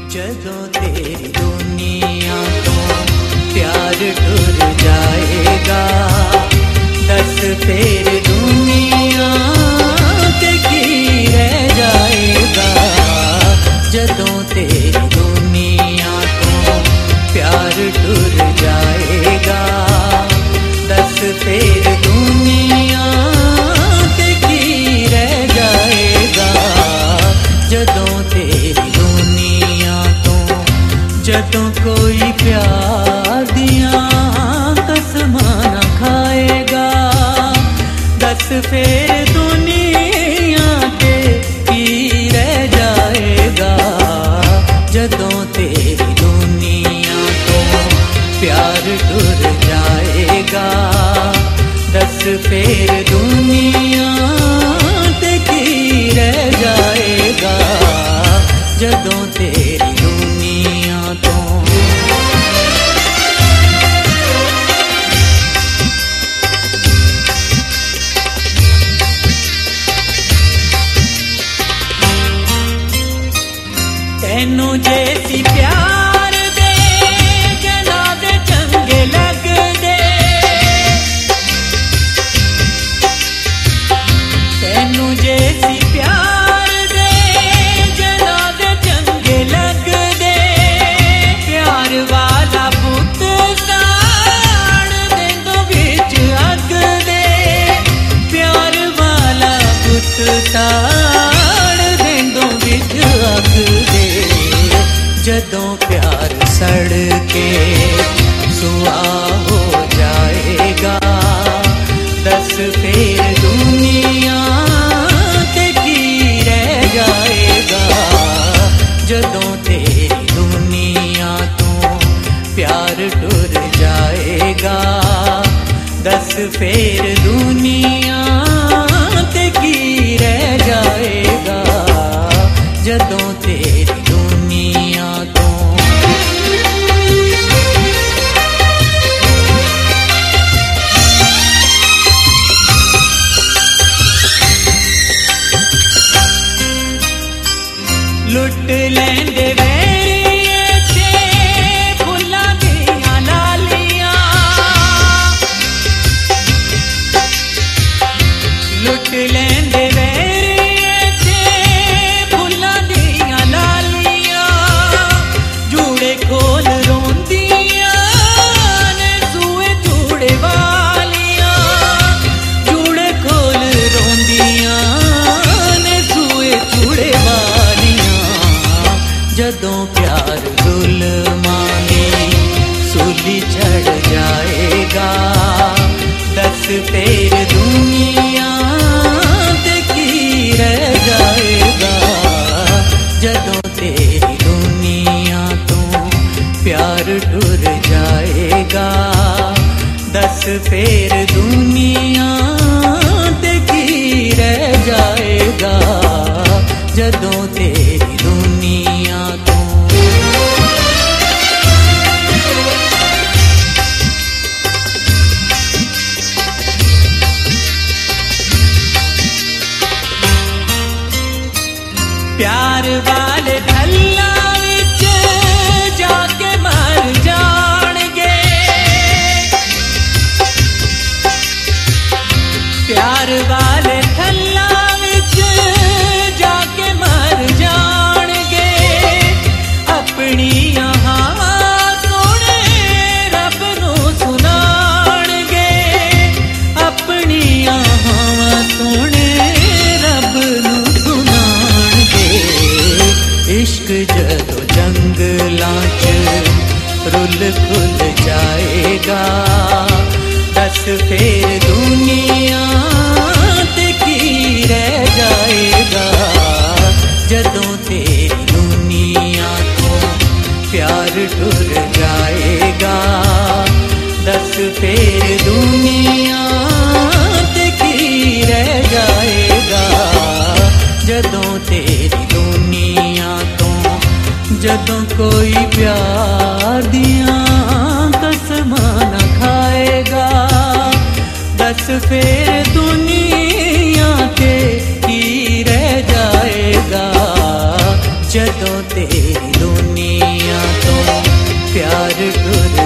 जदों तेरी दुनिया तो प्यार टुर जाएगा, दस फिर दुनिया ते की रह जाएगा। जदों तेरी दुनिया तो प्यार टुर जाएगा, दस फिर दुनिया ते की रह जाएगा। जदों तेरी दुनिया तो जदों कोई प्यार दिया कसमां ना खाएगा, दस फिर दुनिया ते की रह जाएगा। जदों तेरी दुनिया तो प्यार टुर जाएगा, दस फिर दुनिया ते की रह जाएगा। जदों तेरी दुनिया तो तैनू जैसी प्यार दे जनाज़े चंगे लगदे, तैनू जैसी प्यार दे जनाज़े चंगे लगदे। प्यार वाला पुत साड़ देंदो बिच अग दे, प्यार वाला पुत साड़ देंदो बिच अग दे। जदों प्यार सड़ के सुआ हो जाएगा, दस फिर दुनिया ते की रह जाएगा। जदों तेरी दुनिया तो प्यार टुर जाएगा, दस फिर दुनिया ते की रह जाएगा। जदों तेरी दुनिया तो लुट लेंदे वैरिये ते फुल्लां दियां लालियां, लुट लेंदे वैरिये ते फुल्लां दियां लालियां। जूड़े खोल रोंदियां ने सूए जूड़े वालियां, जूड़े खोल रोंदियां ने सूए जूड़े वालियां। जदों प्यार जुल्मां दी सूली चढ़ जाएगा, दस फिर दुनिया ते की रह जाएगा। जदों तेरी दुनिया तो प्यार टुर जाएगा, दस फिर दुनिया ते की रह जाएगा। जदों तेरी दुनिया तो प्यार वाले थल्ला विच जाके मर जाणगे, प्यार वाले थल्ला विच जाके मर जाणगे। अपनी यहाँ सोने रब नू सुनाणगे, अपनी यहाँ सोने रब नू सुनाणगे। इश्क जदों जंगलां च रुल खुल जाएगा, दस फिर दुनिया ते की रह जाएगा। जदों तेरी दुनिया तो प्यार टुर जाएगा, दस फिर दुनिया ते की रह जाएगा। जदों तेरी दुनिया तो जदों कोई प्यार दिया कसमां ना खाएगा, दस फिर दुनिया ते की रह जाएगा। जदों तेरी दुनिया सतगुर